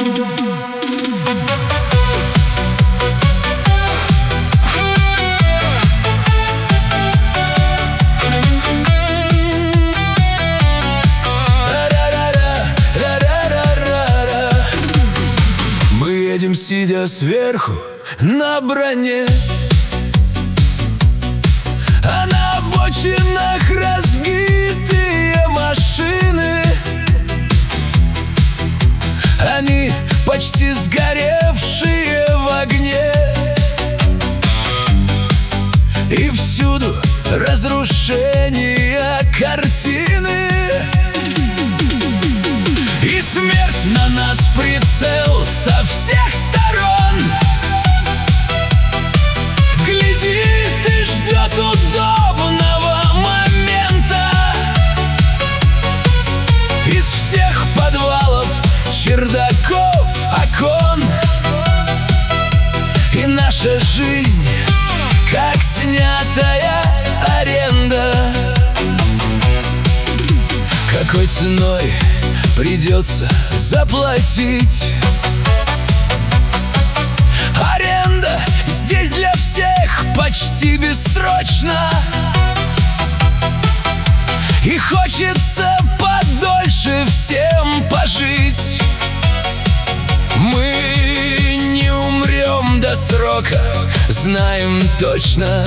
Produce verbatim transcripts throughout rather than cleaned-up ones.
Сидя сверху на броне, а на обочинах разбитые машины. Они почти сгоревшие в огне, и всюду разрушения картины. И смерть на нас прицел со всех сторон глядит и ждет удобного момента. Из всех подвалов, чердаков, окон. И наша жизнь, как снятая аренда. Какой ценой придется заплатить? Аренда здесь для всех почти бессрочна, и хочется подольше всем пожить. Мы не умрем до срока, знаем точно.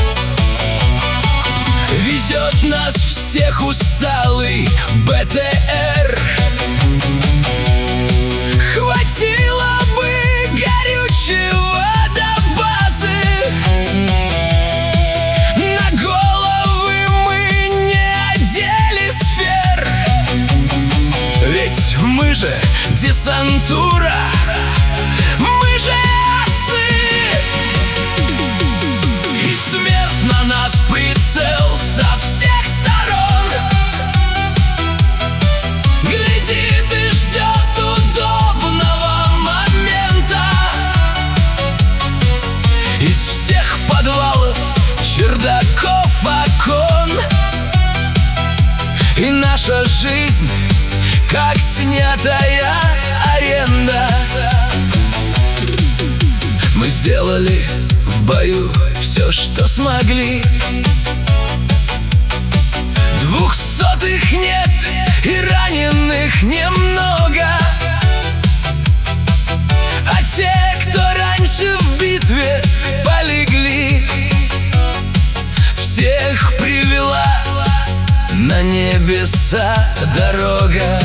Везет нас всех усталый бэ тэ эр. Хватило бы горючего до базы, на головы мы не одели сфер. Ведь мы же десантура, мы же асы. И смерть на нас прицел со всех сторон глядит и ждет удобного момента. Из всех подвалов, чердаков, окон. И наша жизнь, как снятая аренда. Мы сделали в бою все, что смогли. Двухсотых нет и раненых немного, а те, кто раньше в битве полегли, всех привела на небеса дорога.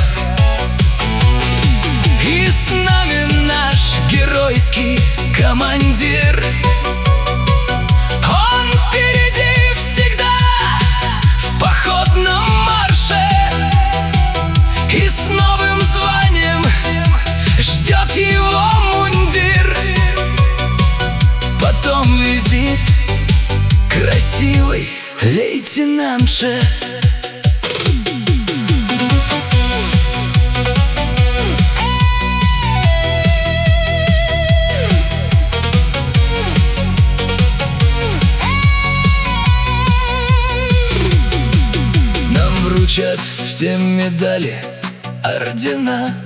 И с нами наш геройский командир. Он впереди всегда в походном марше, и с новым званием ждет его мундир. Потом визит красивой лейтенантше. Вручат все медали, ордена,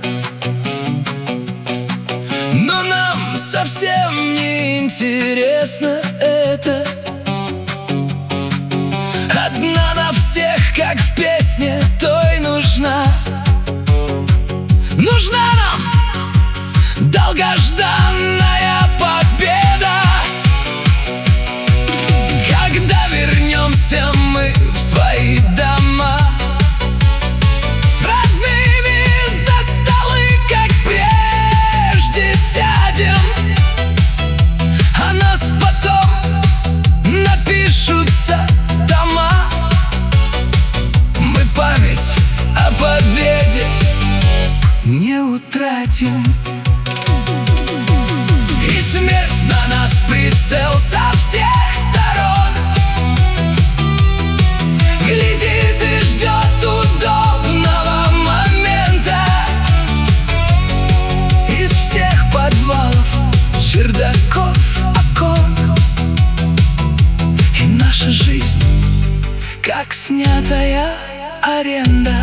но нам совсем не интересно это. Одна на всех, как в песне той, нужна. Нужна нам долгожданная победа. Когда вернемся мы в свои дома, дома. Мы память о победе не утратим. И смерть на нас прицел со всех сторон глядит и ждет удобного момента. Из всех подвалов, чердаков, окон. И наша жизнь, как снятая аренда.